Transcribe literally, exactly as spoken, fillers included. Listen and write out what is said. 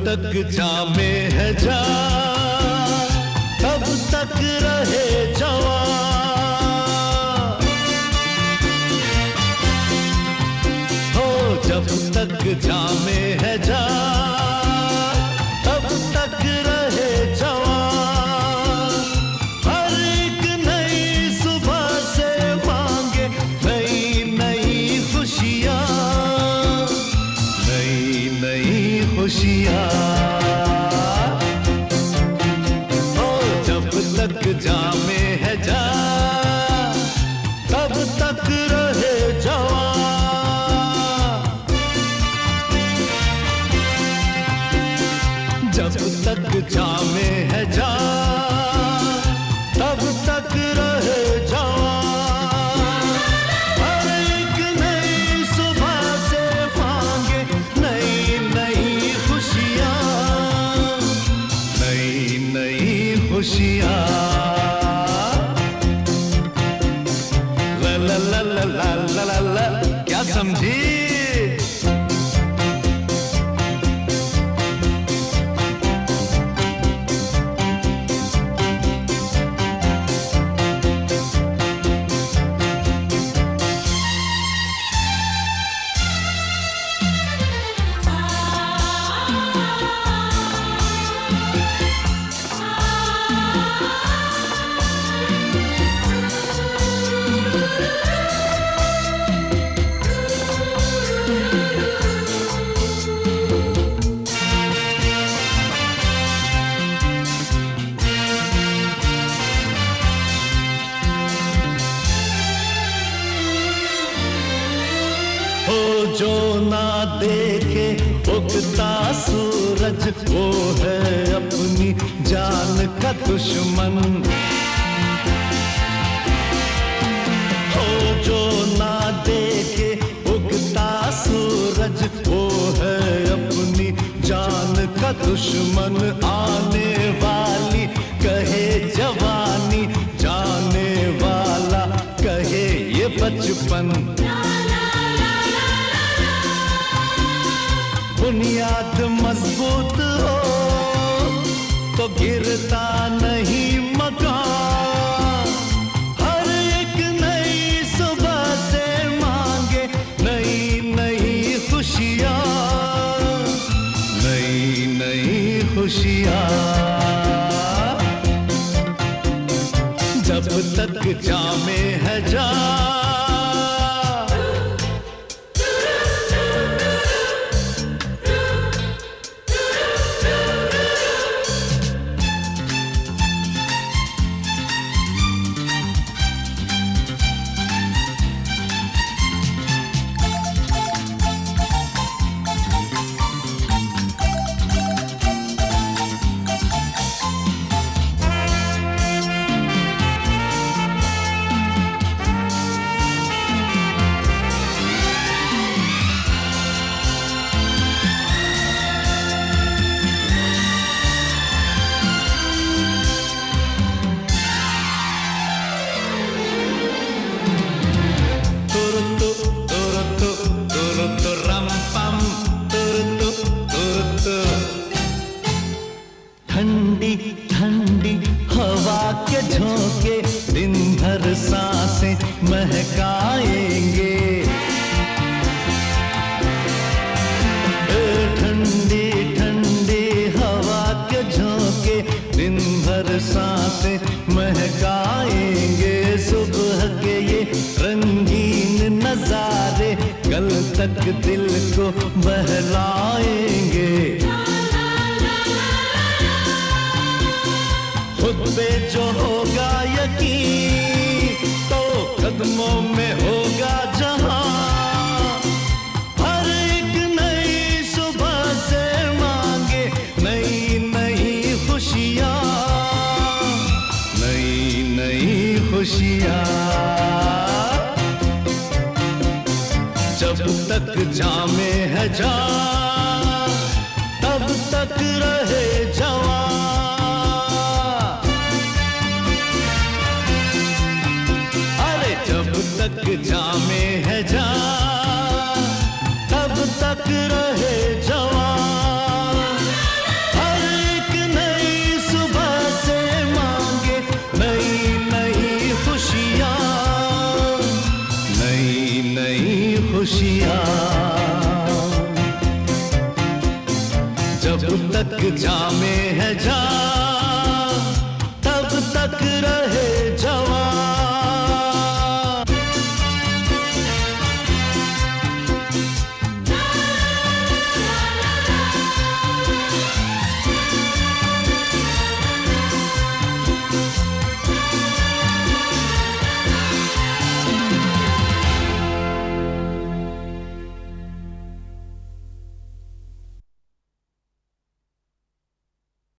तक जामे है जान तब तक रहे जवान। हो जब तक जामे है जान तब तक रहे जवान। हर एक नई सुबह से मांगे नई नई खुशियाँ, नई नई खुशियाँ। ओ जब तक जामे है जान तब तक रहे जवान। जब तक जामे है जान तब तक रहे जवान। हर एक नई सुबह से मांगे नई नई खुशियाँ, नई नई खुशियाँ। ला ला ला ला ला ला ला ला, क्या समझी? जो ना देखे उगता सूरज वो है अपनी जान का दुश्मन। हो जो ना देखे उगता सूरज वो है अपनी जान का दुश्मन। आने वाली कहे जवानी, जाने वाला कहे ये बचपन। बुनियाद मजबूत हो तो गिरता नहीं मकान। हर एक नई सुबह से मांगे नई नई खुशियाँ, नई नई खुशियाँ। जब तक जामे है जान ठंडी ठंडी हवा के झोंके दिन भर सांसें महकाएंगे। ठंडी ठंडी हवा के झोंके दिन भर सांसें महकाएंगे। सुबह के ये रंगीन नजारे कल तक दिल को बहलाएंगे। खुद पे जो होगा यकीन तो कदमों में होगा जहां। हर एक नई सुबह से मांगे नई नई खुशियाँ, नई नई खुशियाँ। जब तक जामे है जान तब तक रहे जवान। जब तक जामे है जान तब तक रहे जवान। तक रहे